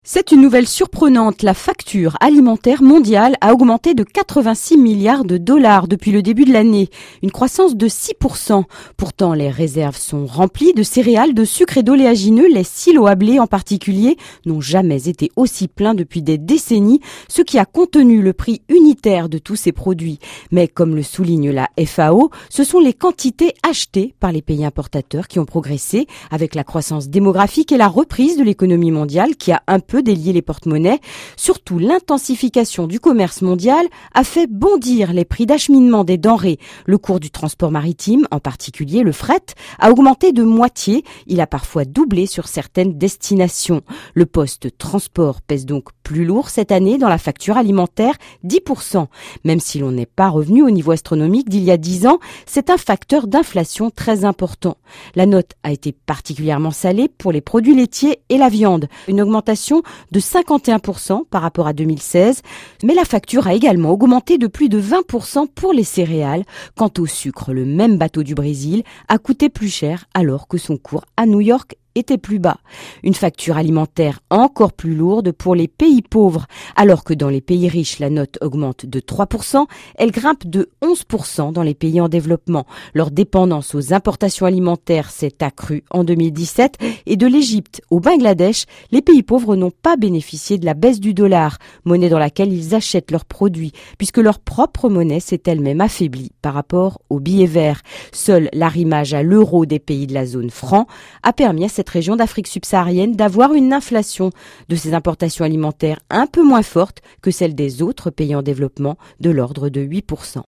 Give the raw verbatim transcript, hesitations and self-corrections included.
C'est une nouvelle surprenante. La facture alimentaire mondiale a augmenté de quatre-vingt-six milliards de dollars depuis le début de l'année, une croissance de six pour cent. Pourtant, les réserves sont remplies de céréales, de sucre et d'oléagineux. Les silos à blé en particulier n'ont jamais été aussi pleins depuis des décennies, ce qui a contenu le prix unitaire de tous ces produits. Mais comme le souligne la F A O, ce sont les quantités achetées par les pays importateurs qui ont progressé avec la croissance démographique et la reprise de l'économie mondiale qui a un peu délier les porte-monnaies. Surtout, l'intensification du commerce mondial a fait bondir les prix d'acheminement des denrées. Le cours du transport maritime, en particulier le fret, a augmenté de moitié. Il a parfois doublé sur certaines destinations. Le poste transport pèse donc plus lourd cette année dans la facture alimentaire, dix pour cent. Même si l'on n'est pas revenu au niveau astronomique d'il y a dix ans, c'est un facteur d'inflation très important. La note a été particulièrement salée pour les produits laitiers et la viande. Une augmentation de cinquante et un pour cent par rapport à deux mille seize, mais la facture a également augmenté de plus de vingt pour cent pour les céréales. Quant au sucre, le même bateau du Brésil a coûté plus cher alors que son cours à New York était plus bas. Une facture alimentaire encore plus lourde pour les pays pauvres. Alors que dans les pays riches, la note augmente de trois pour cent, elle grimpe de onze pour cent dans les pays en développement. Leur dépendance aux importations alimentaires s'est accrue en deux mille dix-sept et de l'Égypte au Bangladesh, les pays pauvres n'ont pas bénéficié de la baisse du dollar, monnaie dans laquelle ils achètent leurs produits, puisque leur propre monnaie s'est elle-même affaiblie par rapport au billet vert. Seul l'arrimage à l'euro des pays de la zone franc a permis à cette région d'Afrique subsaharienne d'avoir une inflation de ses importations alimentaires un peu moins forte que celle des autres pays en développement, de l'ordre de huit pour cent.